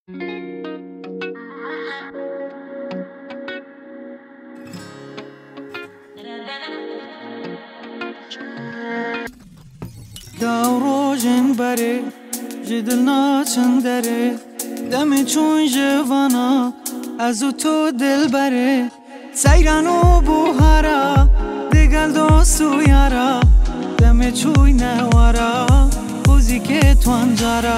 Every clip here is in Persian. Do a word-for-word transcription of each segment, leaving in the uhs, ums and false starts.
داوروژن بره جدل ناچن داره دم چون جوانا از او تو دل بره سیران و بوهارا دگل دوستو یارا دم چوی نوارا خوزی که تو انجارا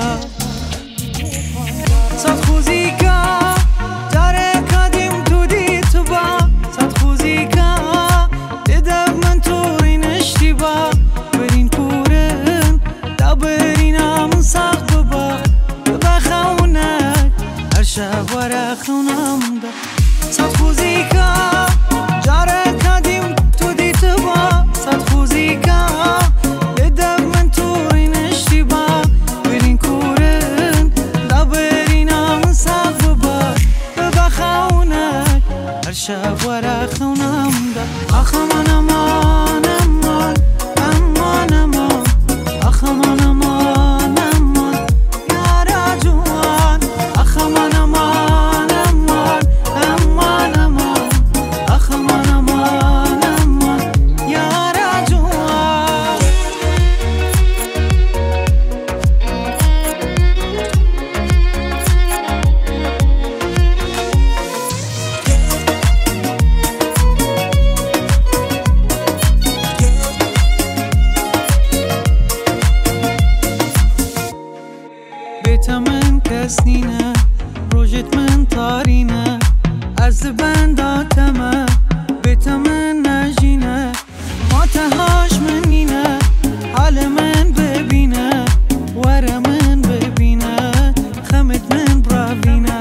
صد خوزی که داره کدیم تو دی تو با صد خوزی که دیدم من تو این اشتباه برین پورن دا برین همون ساق ببا بخونک هر شب وره خونم دا صد خوزی که جاره کدیم تو دی تو با صد خوزی که دیدم من تو این اشتباه برین کورن دا برین همون ساق ببا بخونک هر شب وره خونم دا آخ امان امان امان امان امان آخ امان امان امان یارا جوان آخ امان امان امان امان امان آخ امان امان امان یارا جوان بیت من کس نینه روژت من تارینه از بنداتمه بیت من نجینه ماتهاش من نینه حال من ببینه وره من ببینه خمت من براوینه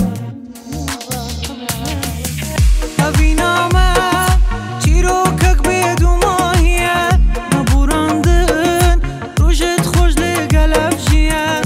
ببینامه چی رو کک بیدو ماهیه نبوراندن روژت خوش لگل افجیه